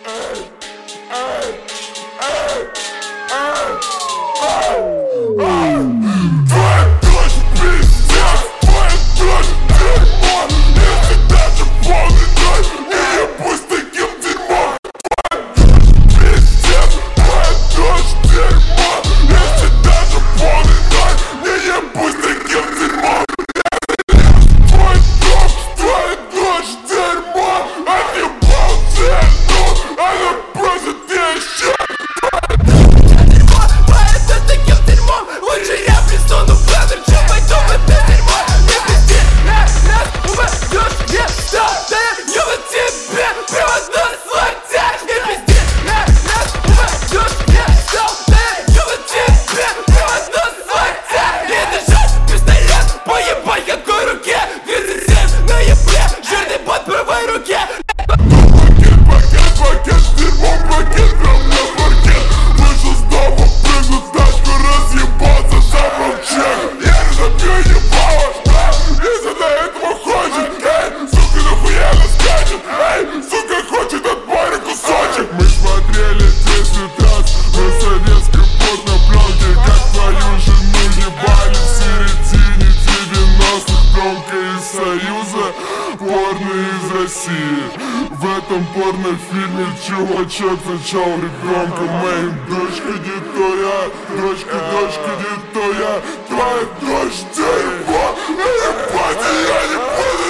В этом порнофильме чувачок зачал ребенка. Моя дочка не твоя, дочка не твоя. Твоя дочь дерьмо, ебать, я не буду.